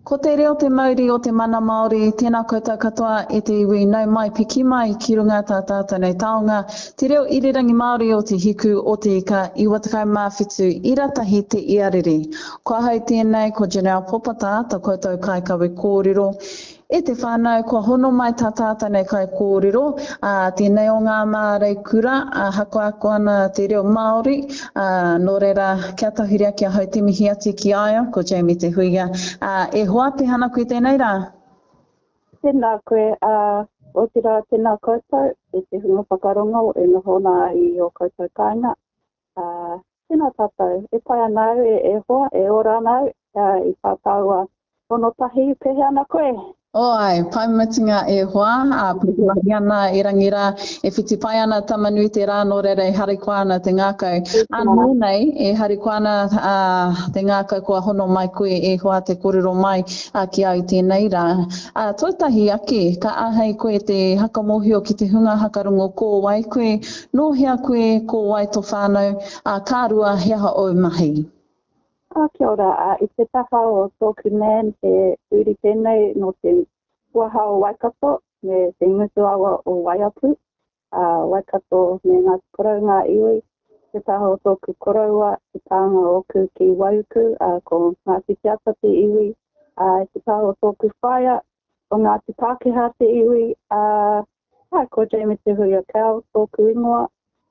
Ko te reo te mauri o te mana Māori, tēnā koutou katoa e te iwi nau mai piki mai ki runga tā tātou nei taonga. Te reo irirangi Māori o te hiku o te ika i watakau mawhitu i ratahi te iariri. Kua hau tēnei ko Janelle Popata, tā koutou kai kawe kōrero. E te whānau, kua hono mai tā tātou nei kai kōrero, tēnei o ngā mārei kura, hako ako ana te reo Māori, nō reira kia tahuria kia hau te mihi ati ki aia, ko Jamie te huia. E hoa te hana koe tēnei rā? Tēnā koe, o te rā tēnā koutou, e te hunga whakarongo e nohona i o koutou kāinga. Tēnā tātou, e pai anau, e hoa, e ora anau, i tātaua hono tahi pehe ana koe. Oi, pai matinga e hoa, pukiwahi ana e rangira, e whiti pai ana tamanui te rā no reira e harikoa ana te ngākau. Nō nei, e harikoa ana te ngākau kua hono mai koe e hoa te kōrero mai ki au tēnei rā. Tuatahi ake, ka ahei koe te hakamohio ki te hunga hakarongo ko wai koe, no hea koe ko wai to whānau, kārua heaha o mahi. Kia ora, i te taha o tōku man e uri tēnei no te kuaha o Waikato me te ingutu awa o Waiapu. Waikato me ngā koraunga iwi, te taha o tōku koraua, te tāanga o ku ki Waiuku, ko ngā titiata te iwi, te taha o tōku whaia, o ngā te Pākehā te iwi, ko Jamie te hui a kau, tōku ingoa,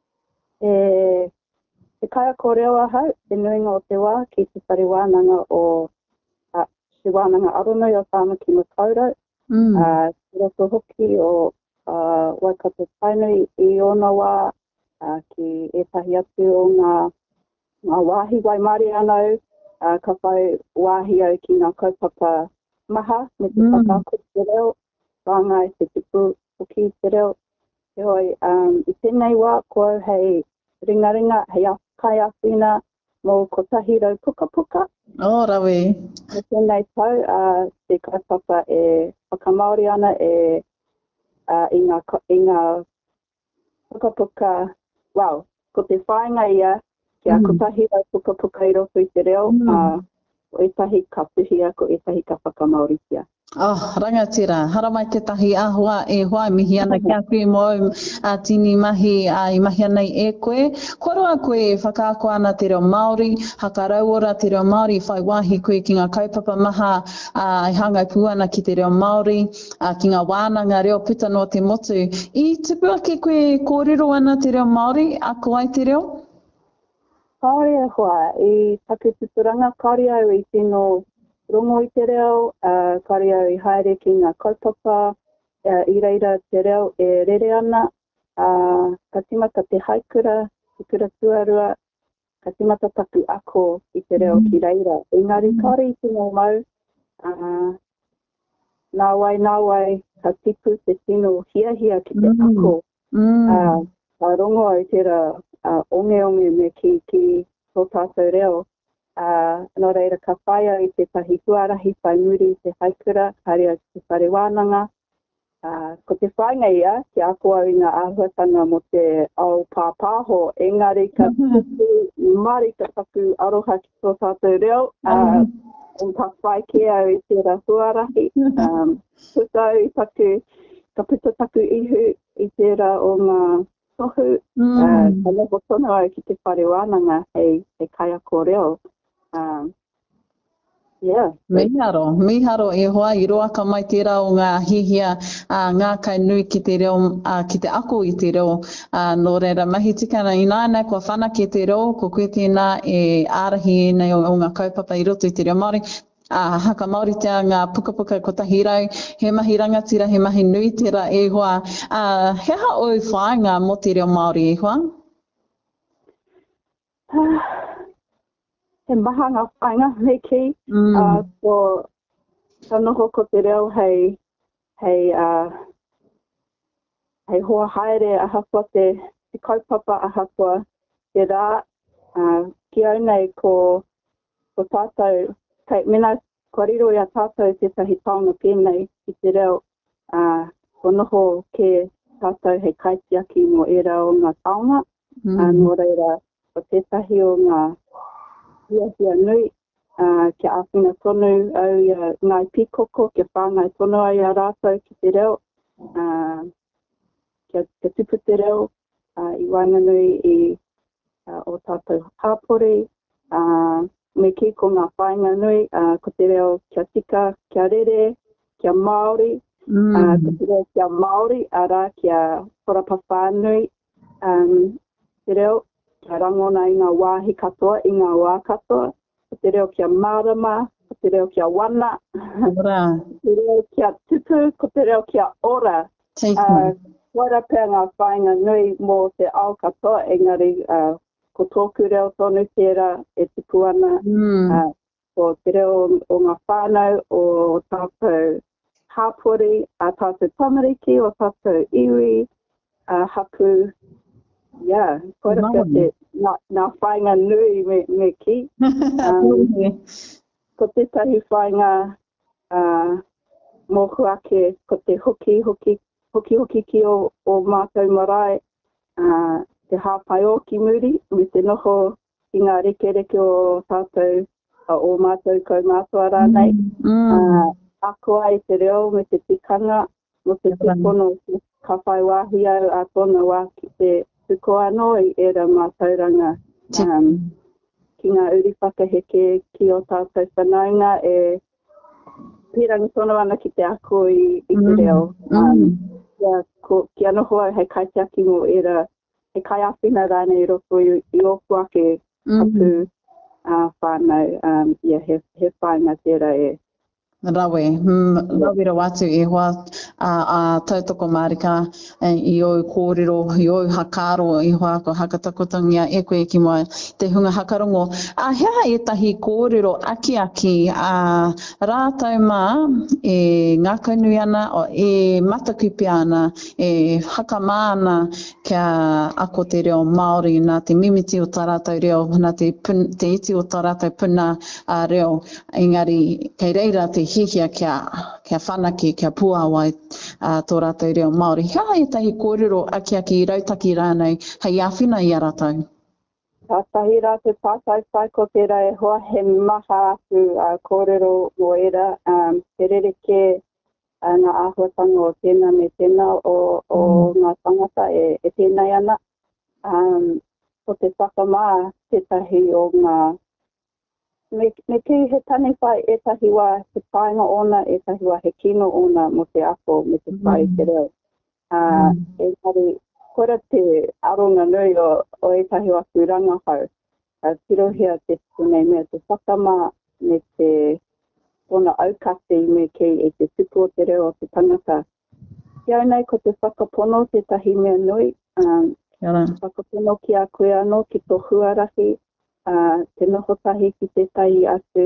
Te kaia ko reo ahau, te nuinga o te wā ki te whare wānanga o te wānanga aronui o Tāmaki Makaurau. Te roto hoki o Waikato Tainui i ona wā ki etahi atu o ngā wāhi wai mari anau, ka whai wāhi au ki ngā kaupapa maha me te whakako te reo, wāngai te tupu hoki te reo. Te hoi, i tēnei wā, ko hei ringa, hei kai awhina mō ko tahi rau puka puka. Rawe. Me tēnei tau, te kaupapa e whakamaori ana i ngā puka puka, ko te whainga ia, kia ko tahi rau puka puka i roto i te reo, o etahi ka puhia, ko etahi ka whakamaoritia. Rangatira, hara mai te tahi āhua e hoa mihi ana kia koe mo tini mahi i mahi ana e koe. Korua koe e whakaako ana te reo Māori, hakarauora te reo Māori, whai wāhi koe ki ngā kaupapa maha i hangai pū ana ki te reo Māori, ki ngā wānanga reo puta no te motu. I tupu ake koe kōrero ana te reo Māori, ako ai te reo? Kāore e hoa, i taku tuturanga, kāore au i tino rongo i te reo, kāore au i haere ki ngā kaupapa, i reira te reo e rere ana, ka timata te haikura, te kura tuarua, ka timata taku ako i te reo ki reira. Engari, kāore i tino mau, nā wai, ka tipu te tino hiahia ki te ako. Ka rongo au tera onge me ki tō tātou reo. Nō reira ka whaia i te tahi huarahi whai muri i te haikura, haere te whare wānanga. Ko te whainga ia, ki ako au i ngā āhuatanga mo te au pāpāho, engari ka tupu mari ka taku aroha ki tō tātou reo, ka whai ke au i tērā huarahi. Puta au i taku, ka puta taku ihu i tērā o ngā tohu, ka noho tono au ki te whare wānanga hei kai ako reo. Miharo e hoa i roaka mai tērā o ngā hihia ngā kai nui ki te reo, ki te ako i te reo. Nō reira mahi tikana i nāna kua whana ki te reo, ko koe tēnā e ārahi nei o ngā kaupapa i roto i te reo Māori. Haka Māori tia ngā puka puka ko tahi rau, he mahi rangatira, he mahi nui tērā e hoa. Heha o whainga mo te reo Māori e hoa? He maha ngā whainga me ki, ka noho ko te reo hei hoa haere ahakua te kaupapa ahakua te rā, ki au nei ko tātou, mena ko riro i a tātou te tahi taonga pēnei i te reo, ko noho ke tātou hei kaitiaki mo era o ngā taonga, nō reira ko tētahi o ngā hiahia nui Kia awhina tonu au ngai pikoko, kia whāngai tonu ai a rātou ki te reo. Kia tupu te reo, I wainganui I o tātou hāpori, me ki ko ngā whainga nui, ko te reo kia tika, kia rere, kia Māori, ko te reo kia Māori, ara kia horapa whānui, te reo kia rangona I ngā wāhi katoa, I ngā wā katoa, ko te reo kia Marama, ko te reo kia Wana, ko te reo kia tupu, ko te reo kia ora. Waira pēr ngā whainga nui mō te ao katoa, engari ko tōku reo tonu tērā e tupu ana, ko te reo o ngā whānau o tātou hāpori, a tātou tamariki, o tātou iwi, hapu, koira pēr te nā whainga nui me ki. Ko te tahi whainga mōhuake, ko te hoki ki o mātou marae, te hāpai o ki muri, me te noho I ngā reke o tātou, o mātou kaumātua rānei. Ako ai te reo me te tikanga, mo te tupono, ka whai wāhi au a tōna wā ki te tuko anō I era mātauranga. Ki ngā uri whakaheke ki o tātou whanaunga pirangi tono ana ki te ako I te reo. Kia noho au hei kaitiaki mō era, he kai awhina rānei roko I oku ake hapu whānau. He whainga tērā Rawe, rawira watu I hoa a tautoko Marika I o kōrero, I o hakaro I hoa ko hakatakotangia e koe ki mai te hunga hakarongo. Hea e tahi kōrero aki rātau mā e ngākau nui ana o e matakupi ana e hakamā ana kia ako te reo Māori nā te mimiti o tā rātau reo, nā te iti o tā rātau puna reo. Engari, kei reira te hihia kia whanaki, kia puawai tō rātou reo Māori. Hea e tahi kōrero aki I rautaki rānei, hei āwhina I a rātou. Tā tahi rātou pātai whai ko tērā e hoa he maha atu kōrero o era, te rereke ngā āhuatanga o tēnā me tēnā o ngā tangata e tēnei ana. Ko te whakamā, tētahi o ngā Me ki he tani whai e tahi wā he whainga ona, e tahi wā he kino ona mo te ako me te whai te reo. Engari, kora te aronga nui o e tahi wā kuranga hau. Tirohia te tunei mea te whakamā me te tōna aukate I me ki e te tupu o te reo o te tangata. Kia nei ko te whakapono te tahi mea nui. Whakapono ki a koe anō ki tō huarahi. Te noho tahi ki te tai atu,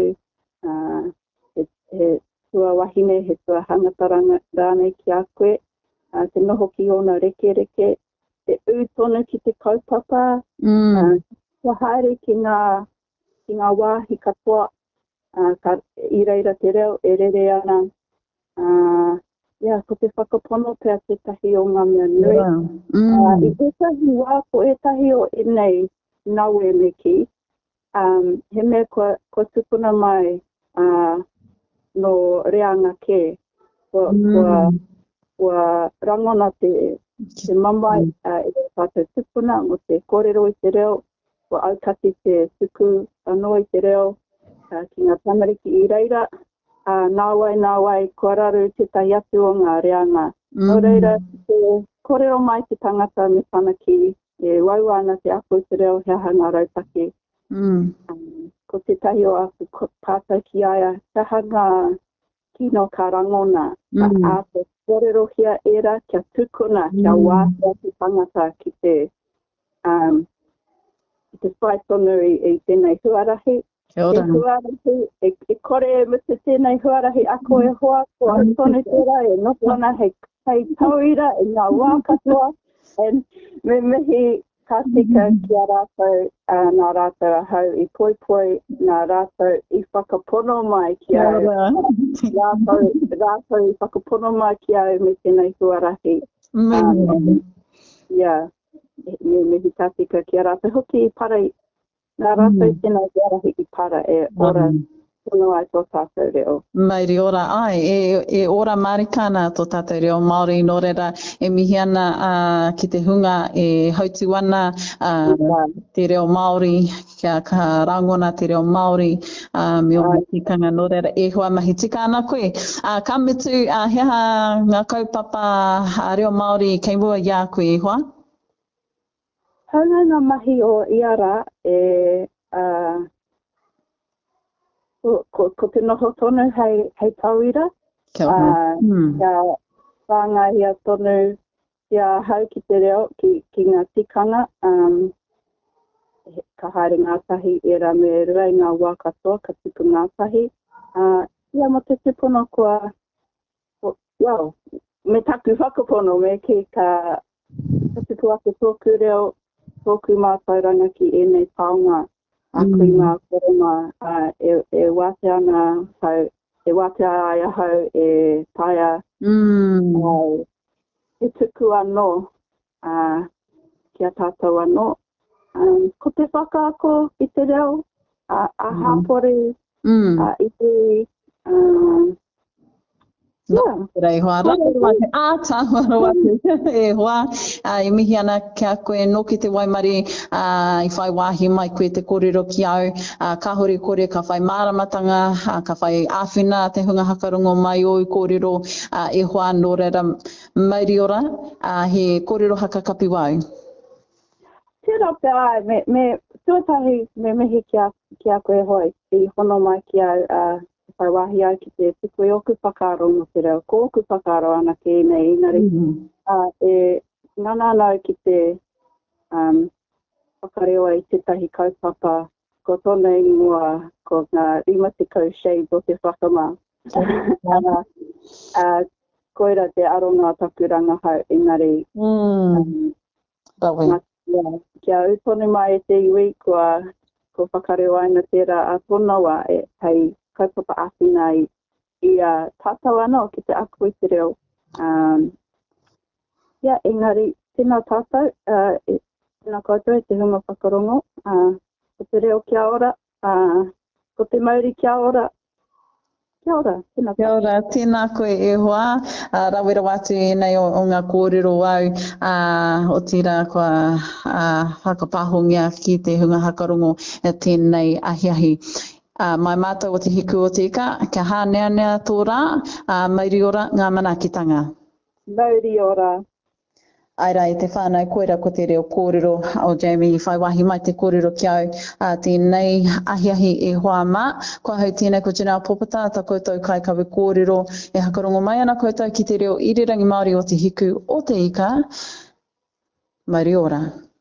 he tua wahine, he tua hangataranga rānei ki a koe, te noho ki ona reke, te ūtonu ki te kaupapa, te haere ki ngā wāhi katoa, I reira te reo, e rere ana, ko te whakapono pēr te tahi o ngā mea nui. I te tahi wā ko e tahi o enei naue me ki, he mea ko tupuna mai no reanga ke, kua rangona te mamai e te tātou tupuna o te kōrero I te reo, kua aukati te tuku anō I te reo, ki ngā tamariki I reira, nāwai, kua raru te tai atu o ngā reanga. Nō reira, te kōrero mai te tangata me whanaki, e wau ana te ako I te reo, hea ngā rautaki. Ko te tahi o aku pātai ki aia, taha ngā kino ka rangona, a te kōrero hia era kia tukuna, kia wāhia te tangata ki te whaitonu I tēnei huarahi. Te huarahi, e kore mutu tēnei huarahi ako e hoa, ko tonu tērā e nopona hei tauira e ngā wā katoa, me mihi ka tika ki a rātou, nā rātou ahau I poipoi, nā rātou I whakapono mai ki au. Rātou I whakapono mai ki au me tēnei huarahi. Me ka tika ki a rātou. Hoki I parai Nā rātou tēnā whara hiki para e ora tino ai tō tātou reo. Mairi ora ai, e ora marikana tō tātou reo Māori nō reira e mihi ana ki te hunga e hautu ana te reo Māori, kia ka rangona te reo Māori, me o tikanga nō reira e hoa mahi tika ana koe. Ka mitu heha ngā kaupapa reo Māori kei mua i a koe e hoa? Haunga ngā mahi o Iara e ko te noho tonu hei tauira. Kia whāngahia tonu kia hau ki te reo ki ngā tikanga. Ka haere ngātahi e ra me rua i ngā wā katoa ka tupu ngātahi. Ia mo te tupono kua, me taku whakapono me ki ka tupu ake tōku reo tōku mātauranga ki ēnei taonga. Kui mā koroma e wate ana hau, e wate ai hau e taia e tuku anō kia tātou anō. Ko te whakaako i te reo, a hapori, i te Rei hoa, wate, tāwara wate, e hoa, i mihi ana kia koe no ki te waimari, i whai wāhi mai koe te kōrero ki au, ka hori kore ka whai māramatanga, ka whai āwhina te hunga hakarongo mai o i kōrero, e hoa nō reira mauri ora, he kōrero hakakapi wau. Tērā pe ai, me tuatahi me mihi kia koe hoi, i hono mai ki au, whai wahi au ki te tuku e oku whakaro no te reo, ko oku whakaro ana ki nei ingari. E ngana anau ki te whakareo i tetahi kaupapa, ko tōna ingoa, ko ngā 50 shades o te whakama. Koira te aronga takuranga hau ingari. Kia utonu mai e te iwi, ko whakareo aina tērā a tonawa e hei kaupapa āwhina i tātou anō ki te aku i te reo. Engari, tēnā tātou, tēnā koutou e te hunga whakarongo, ko te reo kia ora, ko te mauri kia ora. Kia ora, tēnā. Kia ora, tēnā koe e hoa, rawera watu e nei o ngā kōrero au, o tira kua whakapahongia ki te hunga hakarongo tēnei ahiahi. Mai mātou o te hiku o te ika, kia hāneanea tō rā, mauri ora ngā manakitanga. Mauri ora. Aira, e te whānau koera ko te reo kōrero o Jamie, i whai wahi mai te kōrero ki au, tēnei ahiahi e hoa mā. Kua hau tēnei ko Janelle Popata, tā koutou kai kawe kōrero, e hakarongo mai ana koutou ki te reo irirangi Māori o te hiku o te ika. Mauri ora.